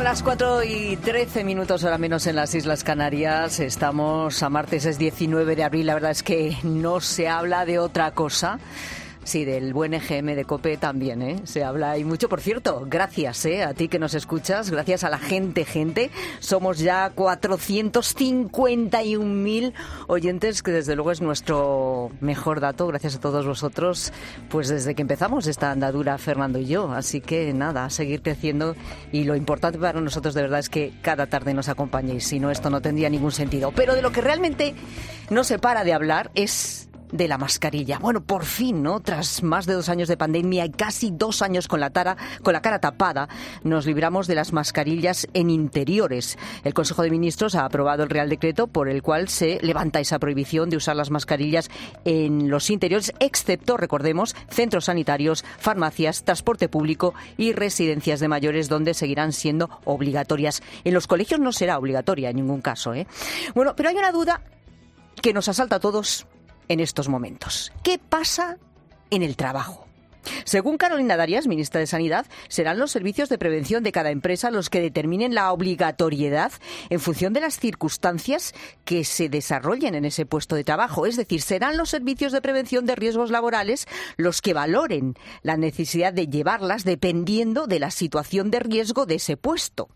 Las 4:13, hora menos en las Islas Canarias. Estamos a martes, es 19 de abril. La verdad es que no se habla de otra cosa. Sí, del buen EGM de COPE también, se habla y mucho. Por cierto, gracias a ti que nos escuchas, gracias a la gente. Somos ya 451.000 oyentes, que desde luego es nuestro mejor dato. Gracias a todos vosotros, pues desde que empezamos esta andadura, Fernando y yo. Así que nada, a seguir creciendo, y lo importante para nosotros de verdad es que cada tarde nos acompañéis. Si no, esto no tendría ningún sentido. Pero de lo que realmente no se para de hablar es de la mascarilla. Bueno, por fin, ¿no? Tras más de 2 años de pandemia y casi 2 años con la cara tapada, nos libramos de las mascarillas en interiores. El Consejo de Ministros ha aprobado el Real Decreto por el cual se levanta esa prohibición de usar las mascarillas en los interiores, excepto, recordemos, centros sanitarios, farmacias, transporte público y residencias de mayores, donde seguirán siendo obligatorias. En los colegios no será obligatoria en ningún caso, Bueno, pero hay una duda que nos asalta a todos en estos momentos. ¿Qué pasa en el trabajo? Según Carolina Darias, ministra de Sanidad, serán los servicios de prevención de cada empresa los que determinen la obligatoriedad en función de las circunstancias que se desarrollen en ese puesto de trabajo. Es decir, serán los servicios de prevención de riesgos laborales los que valoren la necesidad de llevarlas dependiendo de la situación de riesgo de ese puesto.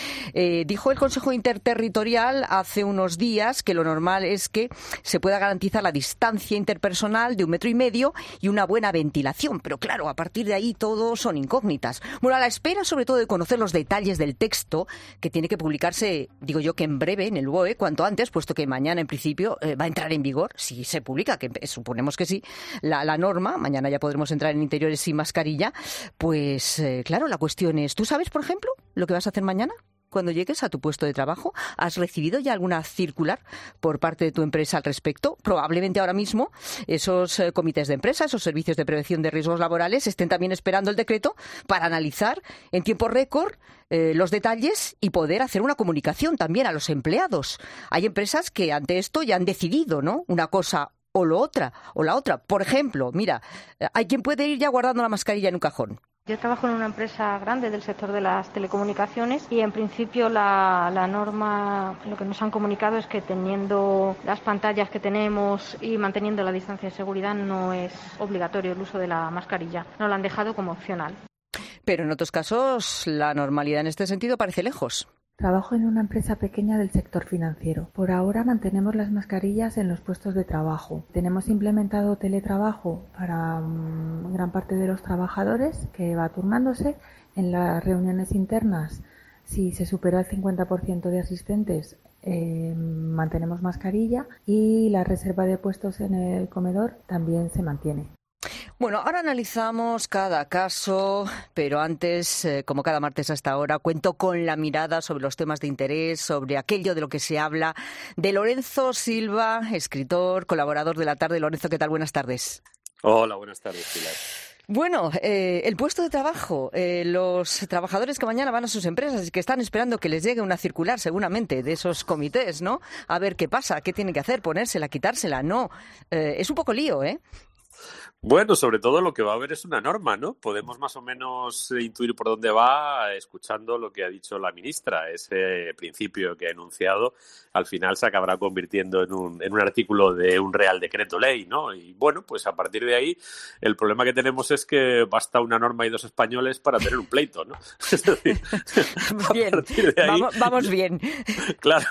Dijo el Consejo Interterritorial hace unos días que lo normal es que se pueda garantizar la distancia interpersonal de 1,5 metros y una buena ventilación. Pero claro, a partir de ahí todo son incógnitas. Bueno, a la espera sobre todo de conocer los detalles del texto, que tiene que publicarse, digo yo que en breve, en el BOE, cuanto antes, puesto que mañana en principio va a entrar en vigor, si se publica, que suponemos que sí, la norma. Mañana ya podremos entrar en interiores sin mascarilla. Pues claro, la cuestión es, ¿tú sabes, por ejemplo, lo que vas a hacer mañana? Cuando llegues a tu puesto de trabajo, ¿has recibido ya alguna circular por parte de tu empresa al respecto? Probablemente ahora mismo esos comités de empresa, esos servicios de prevención de riesgos laborales, estén también esperando el decreto para analizar en tiempo récord los detalles y poder hacer una comunicación también a los empleados. Hay empresas que ante esto ya han decidido, ¿no?, una cosa o la otra. Por ejemplo, mira, hay quien puede ir ya guardando la mascarilla en un cajón. Yo trabajo en una empresa grande del sector de las telecomunicaciones y en principio la norma, lo que nos han comunicado es que teniendo las pantallas que tenemos y manteniendo la distancia de seguridad no es obligatorio el uso de la mascarilla. Nos lo han dejado como opcional. Pero en otros casos la normalidad en este sentido parece lejos. Trabajo en una empresa pequeña del sector financiero. Por ahora mantenemos las mascarillas en los puestos de trabajo. Tenemos implementado teletrabajo para gran parte de los trabajadores, que va turnándose. En las reuniones internas, si se supera el 50% de asistentes, mantenemos mascarilla, y la reserva de puestos en el comedor también se mantiene. Bueno, ahora analizamos cada caso, pero antes, como cada martes hasta ahora, cuento con la mirada sobre los temas de interés, sobre aquello de lo que se habla, de Lorenzo Silva, escritor, colaborador de La Tarde. Lorenzo, ¿qué tal? Buenas tardes. Hola, buenas tardes, Pilar. Bueno, el puesto de trabajo, los trabajadores que mañana van a sus empresas y que están esperando que les llegue una circular seguramente de esos comités, ¿no? A ver qué pasa, qué tienen que hacer, ponérsela, quitársela, no. Es un poco lío, ¿eh? Bueno, sobre todo lo que va a haber es una norma, ¿no? Podemos más o menos intuir por dónde va escuchando lo que ha dicho la ministra. Ese principio que ha enunciado al final se acabará convirtiendo en un artículo de un Real Decreto Ley, ¿no? Y bueno, pues a partir de ahí el problema que tenemos es que basta una norma y 2 españoles para tener un pleito, ¿no? Es decir, bien, a partir de ahí, vamos bien. Claro,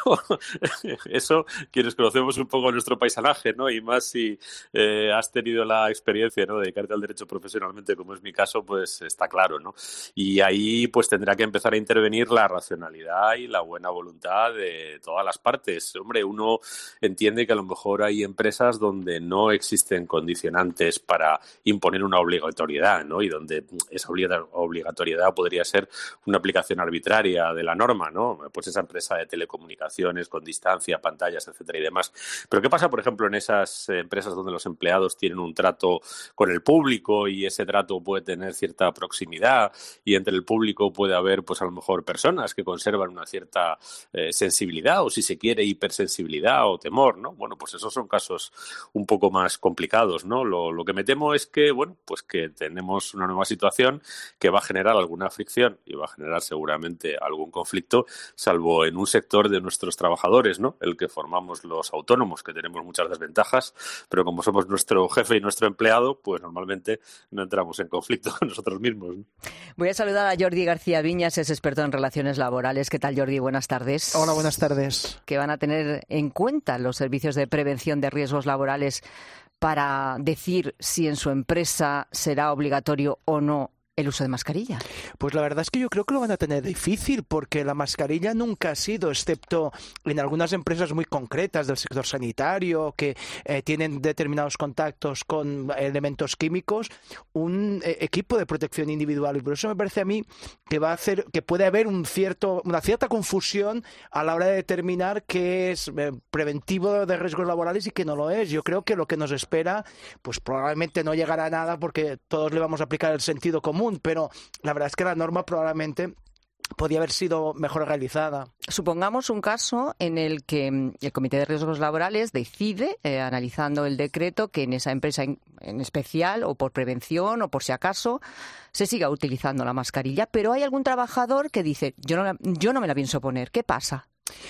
eso quienes conocemos un poco nuestro paisanaje, ¿no? Y más si has tenido la experiencia, ¿no?, de dedicarte al derecho profesionalmente, como es mi caso, pues está claro, ¿no? Y ahí pues tendrá que empezar a intervenir la racionalidad y la buena voluntad de todas las partes. Hombre, uno entiende que a lo mejor hay empresas donde no existen condicionantes para imponer una obligatoriedad, ¿no? Y donde esa obligatoriedad podría ser una aplicación arbitraria de la norma, ¿no? Pues esa empresa de telecomunicaciones con distancia, pantallas, etcétera y demás. Pero ¿qué pasa, por ejemplo, en esas empresas donde los empleados tienen un trato con el público y ese trato puede tener cierta proximidad y entre el público puede haber pues a lo mejor personas que conservan una cierta sensibilidad o si se quiere hipersensibilidad o temor, ¿no? Bueno, pues esos son casos un poco más complicados, ¿no? Lo que me temo es que, bueno, pues que tenemos una nueva situación que va a generar alguna fricción y va a generar seguramente algún conflicto, salvo en un sector de nuestros trabajadores, ¿no? El que formamos los autónomos, que tenemos muchas desventajas, pero como somos nuestro jefe y nuestro empleado, pues normalmente no entramos en conflicto con nosotros mismos, ¿no? Voy a saludar a Jordi García Viñas, es experto en relaciones laborales. ¿Qué tal, Jordi? Buenas tardes. Hola, buenas tardes. ¿Qué van a tener en cuenta los servicios de prevención de riesgos laborales para decir si en su empresa será obligatorio o no el uso de mascarilla? Pues la verdad es que yo creo que lo van a tener difícil porque la mascarilla nunca ha sido, excepto en algunas empresas muy concretas del sector sanitario que tienen determinados contactos con elementos químicos, un equipo de protección individual. Y por eso me parece a mí que va a hacer que puede haber una cierta confusión a la hora de determinar qué es preventivo de riesgos laborales y qué no lo es. Yo creo que lo que nos espera, pues probablemente no llegará a nada porque todos le vamos a aplicar el sentido común, pero la verdad es que la norma probablemente podía haber sido mejor realizada. Supongamos un caso en el que el Comité de Riesgos Laborales decide, analizando el decreto, que en esa empresa en especial, o por prevención o por si acaso, se siga utilizando la mascarilla, pero hay algún trabajador que dice, yo no me la pienso poner. ¿Qué pasa?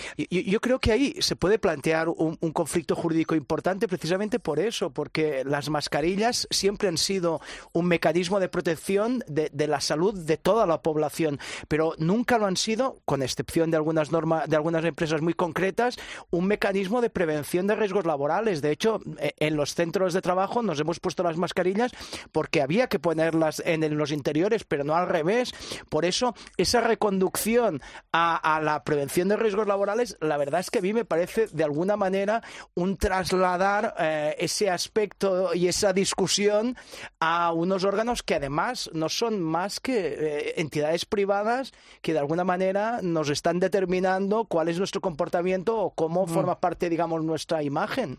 Yo creo que ahí se puede plantear un conflicto jurídico importante precisamente por eso, porque las mascarillas siempre han sido un mecanismo de protección de la salud de toda la población, pero nunca lo han sido, con excepción de algunas normas, de algunas empresas muy concretas, un mecanismo de prevención de riesgos laborales. De hecho, en los centros de trabajo nos hemos puesto las mascarillas porque había que ponerlas en los interiores, pero no al revés. Por eso, esa reconducción a la prevención de riesgos laborales, la verdad es que a mí me parece de alguna manera un trasladar ese aspecto y esa discusión a unos órganos que además no son más que entidades privadas que de alguna manera nos están determinando cuál es nuestro comportamiento o cómo forma parte, digamos, nuestra imagen.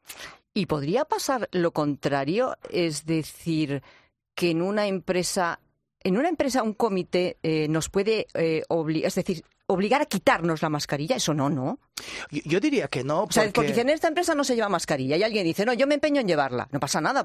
¿Y podría pasar lo contrario? Es decir, que en una empresa un comité nos puede obligar a quitarnos la mascarilla. Eso no. Yo diría que no. Porque... O sea, porque en esta empresa no se lleva mascarilla y alguien dice, no, yo me empeño en llevarla. No pasa nada.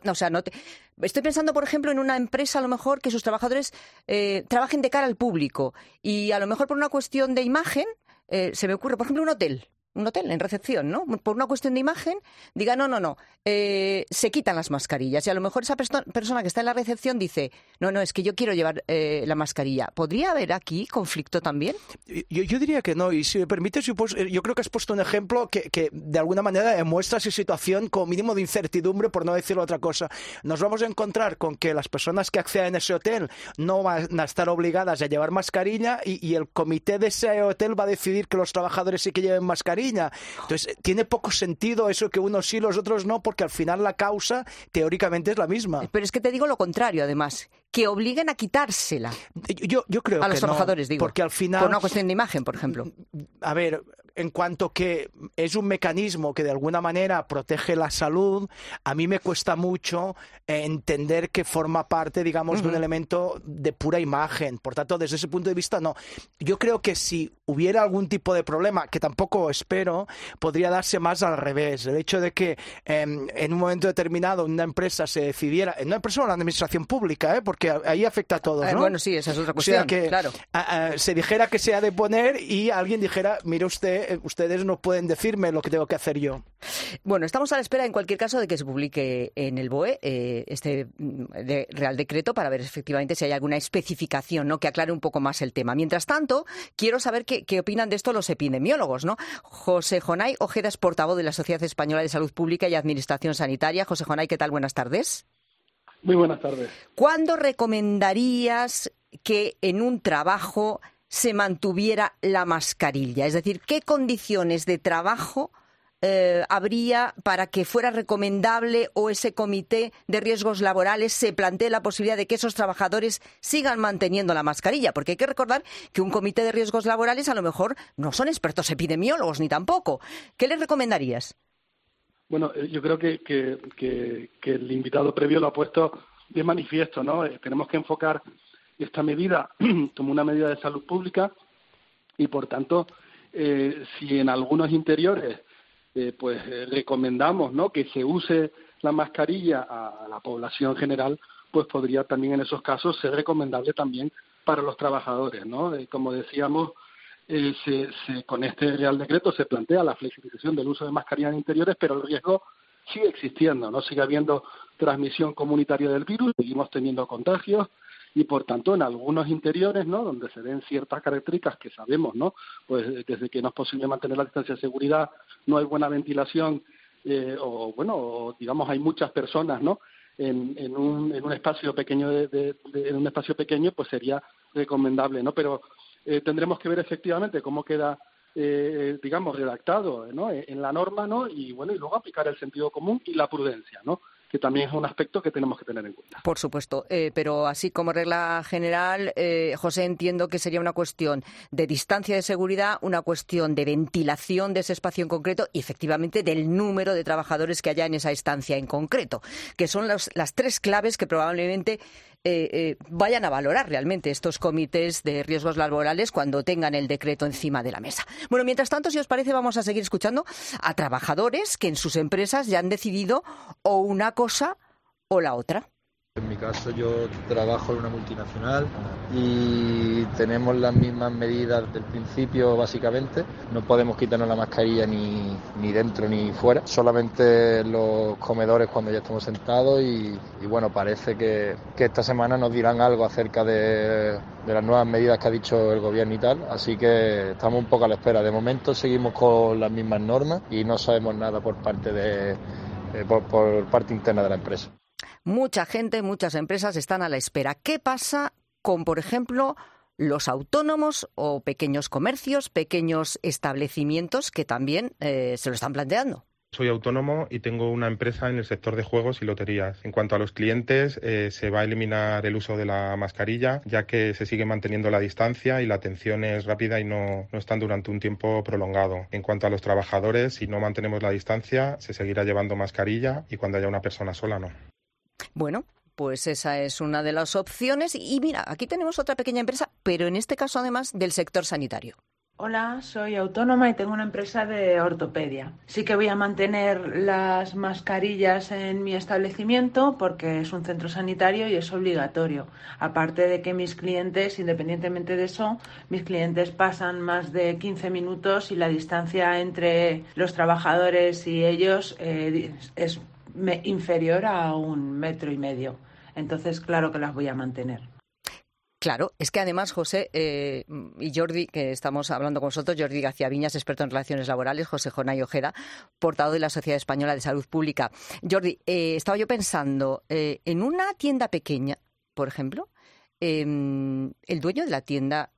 Estoy pensando, por ejemplo, en una empresa a lo mejor que sus trabajadores trabajen de cara al público y a lo mejor por una cuestión de imagen, se me ocurre, por ejemplo, un hotel en recepción, ¿no? Por una cuestión de imagen, diga, no, se quitan las mascarillas. Y a lo mejor esa persona que está en la recepción dice, no, es que yo quiero llevar la mascarilla. ¿Podría haber aquí conflicto también? Yo diría que no. Y si me permites, yo creo que has puesto un ejemplo que de alguna manera demuestra esa situación como mínimo de incertidumbre, por no decir otra cosa. Nos vamos a encontrar con que las personas que accedan a ese hotel no van a estar obligadas a llevar mascarilla y el comité de ese hotel va a decidir que los trabajadores sí que lleven mascarilla. Entonces, tiene poco sentido eso que unos sí, los otros no, porque al final la causa teóricamente es la misma. Pero es que te digo lo contrario, además, que obliguen a quitársela. Yo creo a los trabajadores, no, digo. Porque al final... Por una cuestión de imagen, por ejemplo. A ver, en cuanto que es un mecanismo que de alguna manera protege la salud, a mí me cuesta mucho entender que forma parte, digamos, de un elemento de pura imagen. Por tanto, desde ese punto de vista, no. Yo creo que si hubiera algún tipo de problema, que tampoco espero, podría darse más al revés. El hecho de que en un momento determinado una empresa se decidiera, en una empresa o en la administración pública, porque ahí afecta a todos, ¿no? Bueno, sí, esa es otra cuestión, o sea, que claro. Se dijera que se ha de poner y alguien dijera, mire usted, ustedes no pueden decirme lo que tengo que hacer yo. Bueno, estamos a la espera, en cualquier caso, de que se publique en el BOE este Real Decreto para ver efectivamente si hay alguna especificación, ¿no?, que aclare un poco más el tema. Mientras tanto, quiero saber qué opinan de esto los epidemiólogos, ¿no? José Jonay Ojeda es portavoz de la Sociedad Española de Salud Pública y Administración Sanitaria. José Jonay, ¿qué tal? Buenas tardes. Muy buenas tardes. ¿Cuándo recomendarías que en un trabajo se mantuviera la mascarilla? Es decir, ¿qué condiciones de trabajo habría para que fuera recomendable o ese comité de riesgos laborales se plantee la posibilidad de que esos trabajadores sigan manteniendo la mascarilla? Porque hay que recordar que un comité de riesgos laborales a lo mejor no son expertos epidemiólogos ni tampoco. ¿Qué les recomendarías? Bueno, yo creo que el invitado previo lo ha puesto de manifiesto, ¿no? Tenemos que enfocar esta medida como una medida de salud pública y, por tanto, si en algunos interiores recomendamos, ¿no?, que se use la mascarilla a la población general, pues podría también en esos casos ser recomendable también para los trabajadores, ¿no? Como decíamos, con este Real Decreto se plantea la flexibilización del uso de mascarillas en interiores, pero el riesgo sigue existiendo, ¿no? Sigue habiendo transmisión comunitaria del virus, seguimos teniendo contagios y, por tanto, en algunos interiores, ¿no?, donde se ven ciertas características que sabemos, ¿no?, pues desde que no es posible mantener la distancia de seguridad, no hay buena ventilación o digamos hay muchas personas, ¿no?, en un espacio pequeño en un espacio pequeño, pues sería recomendable, ¿no? Pero tendremos que ver efectivamente cómo queda, digamos, redactado, ¿no?, en la norma, ¿no? Y bueno, y luego aplicar el sentido común y la prudencia, ¿no?, que también es un aspecto que tenemos que tener en cuenta. Por supuesto, pero así como regla general, José, entiendo que sería una cuestión de distancia de seguridad, una cuestión de ventilación de ese espacio en concreto y, efectivamente, del número de trabajadores que haya en esa estancia en concreto, que son las tres claves que probablemente vayan a valorar realmente estos comités de riesgos laborales cuando tengan el decreto encima de la mesa. Bueno, mientras tanto, si os parece, vamos a seguir escuchando a trabajadores que en sus empresas ya han decidido o una cosa o la otra. En mi caso, yo trabajo en una multinacional y tenemos las mismas medidas del principio, básicamente. No podemos quitarnos la mascarilla ni dentro ni fuera, solamente en los comedores cuando ya estamos sentados y bueno, parece que esta semana nos dirán algo acerca de las nuevas medidas que ha dicho el gobierno y tal, así que estamos un poco a la espera. De momento seguimos con las mismas normas y no sabemos nada por parte interna de la empresa. Mucha gente, muchas empresas están a la espera. ¿Qué pasa con, por ejemplo, los autónomos o pequeños comercios, pequeños establecimientos que también se lo están planteando? Soy autónomo y tengo una empresa en el sector de juegos y loterías. En cuanto a los clientes, se va a eliminar el uso de la mascarilla, ya que se sigue manteniendo la distancia y la atención es rápida y no están durante un tiempo prolongado. En cuanto a los trabajadores, si no mantenemos la distancia, se seguirá llevando mascarilla y cuando haya una persona sola, no. Bueno, pues esa es una de las opciones. Y mira, aquí tenemos otra pequeña empresa, pero en este caso además del sector sanitario. Hola, soy autónoma y tengo una empresa de ortopedia. Sí que voy a mantener las mascarillas en mi establecimiento porque es un centro sanitario y es obligatorio. Aparte de que mis clientes, independientemente de eso, mis clientes pasan más de 15 minutos y la distancia entre los trabajadores y ellos es inferior a 1,5 metros. Entonces, claro que las voy a mantener. Claro, es que además, José y Jordi, que estamos hablando con vosotros, Jordi García Viñas, experto en relaciones laborales, José Jonay Ojeda, portavoz de la Sociedad Española de Salud Pública. Jordi, estaba yo pensando, en una tienda pequeña, por ejemplo, el dueño de la tienda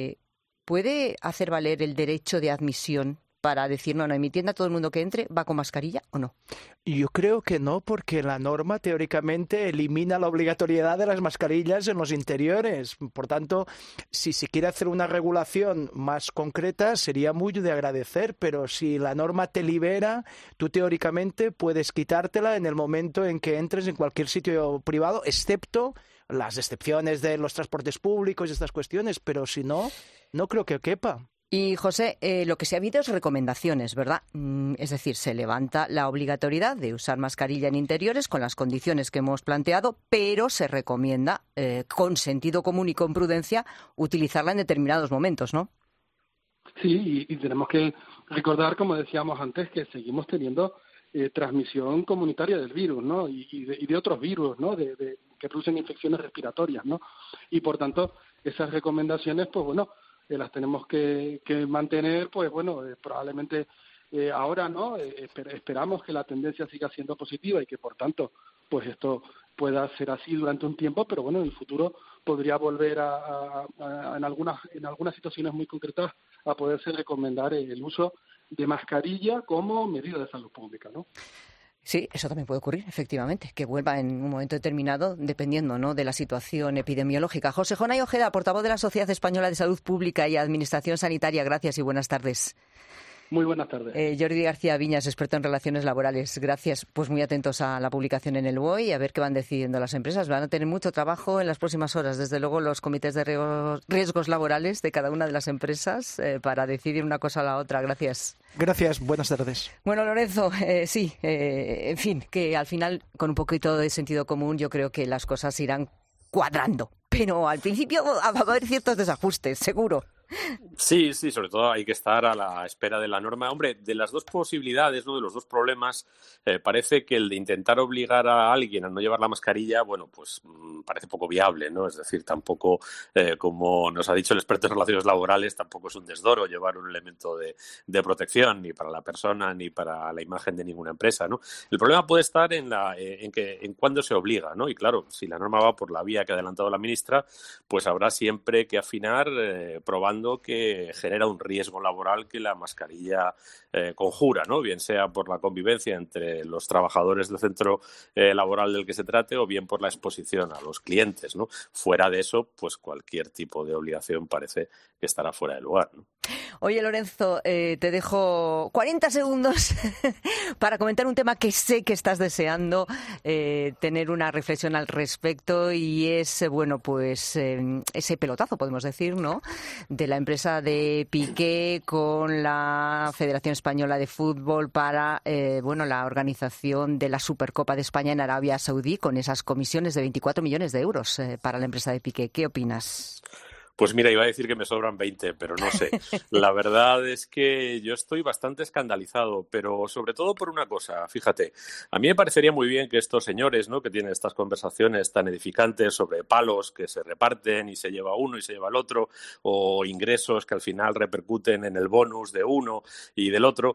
puede hacer valer el derecho de admisión para decir, no, en mi tienda todo el mundo que entre va con mascarilla o no. Yo creo que no, porque la norma teóricamente elimina la obligatoriedad de las mascarillas en los interiores. Por tanto, si se quiere hacer una regulación más concreta, sería muy de agradecer, pero si la norma te libera, tú teóricamente puedes quitártela en el momento en que entres en cualquier sitio privado, excepto las excepciones de los transportes públicos y estas cuestiones, pero si no, no creo que quepa. Y, José, lo que se ha habido es recomendaciones, ¿verdad? Es decir, se levanta la obligatoriedad de usar mascarilla en interiores con las condiciones que hemos planteado, pero se recomienda, con sentido común y con prudencia, utilizarla en determinados momentos, ¿no? Sí, y tenemos que recordar, como decíamos antes, que seguimos teniendo transmisión comunitaria del virus, ¿no? Y de otros virus, ¿no? Que producen infecciones respiratorias, ¿no? Y, por tanto, esas recomendaciones, pues bueno, las tenemos que mantener, pues bueno, probablemente ahora no, esperamos que la tendencia siga siendo positiva y que por tanto pues esto pueda ser así durante un tiempo, pero bueno, en el futuro podría volver en algunas situaciones muy concretas a poderse recomendar el uso de mascarilla como medida de salud pública, ¿no? Sí, eso también puede ocurrir, efectivamente, que vuelva en un momento determinado, dependiendo, ¿no?, de la situación epidemiológica. José Jonay Ojeda, portavoz de la Sociedad Española de Salud Pública y Administración Sanitaria, gracias y buenas tardes. Muy buenas tardes. Jordi García Viñas, experto en relaciones laborales. Gracias. Pues muy atentos a la publicación en el BOE, a ver qué van decidiendo las empresas. Van a tener mucho trabajo en las próximas horas. Desde luego, los comités de riesgos laborales de cada una de las empresas para decidir una cosa o la otra. Gracias. Gracias. Buenas tardes. Bueno, Lorenzo, en fin, que al final, con un poquito de sentido común, yo creo que las cosas irán cuadrando. Pero al principio va a haber ciertos desajustes, seguro. Sí, sobre todo hay que estar a la espera de la norma. Hombre, de las dos posibilidades, ¿no?, de los dos problemas, parece que el de intentar obligar a alguien a no llevar la mascarilla, bueno, pues parece poco viable, ¿no? Es decir, tampoco, como nos ha dicho el experto en relaciones laborales, tampoco es un desdoro llevar un elemento de protección ni para la persona ni para la imagen de ninguna empresa, ¿no? El problema puede estar en cuándo se obliga, ¿no? Y claro, si la norma va por la vía que ha adelantado la ministra, pues habrá siempre que afinar probando que genera un riesgo laboral que la mascarilla conjura, ¿no? Bien sea por la convivencia entre los trabajadores del centro laboral del que se trate o bien por la exposición a los clientes, ¿no? Fuera de eso, pues cualquier tipo de obligación parece que estará fuera de lugar, ¿no? Oye, Lorenzo, te dejo 40 segundos para comentar un tema que sé que estás deseando tener una reflexión al respecto, y es, bueno, pues ese pelotazo, podemos decir, ¿no?, de la empresa de Piqué con la Federación Española de Fútbol para la organización de la Supercopa de España en Arabia Saudí, con esas comisiones de 24 millones de euros para la empresa de Piqué. ¿Qué opinas? Pues mira, iba a decir que me sobran 20, pero no sé. La verdad es que yo estoy bastante escandalizado, pero sobre todo por una cosa. Fíjate, a mí me parecería muy bien que estos señores, ¿no?, que tienen estas conversaciones tan edificantes sobre palos que se reparten y se lleva uno y se lleva el otro, o ingresos que al final repercuten en el bonus de uno y del otro,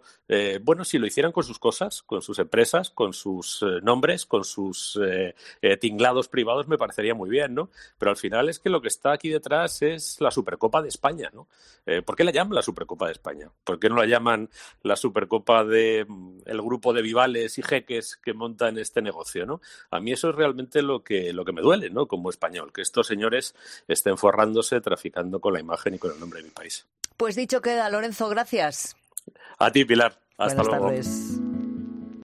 si lo hicieran con sus cosas, con sus empresas, con sus nombres, con sus tinglados privados, me parecería muy bien, ¿no? Pero al final es que lo que está aquí detrás es la Supercopa de España, ¿no? ¿Por qué la llaman la Supercopa de España? ¿Por qué no la llaman la Supercopa de el grupo de vivales y jeques que montan este negocio, ¿no? A mí eso es realmente lo que me duele, ¿no?, como español, que estos señores estén forrándose, traficando con la imagen y con el nombre de mi país. Pues dicho queda, Lorenzo, gracias. A ti, Pilar. Hasta luego. Buenas tardes.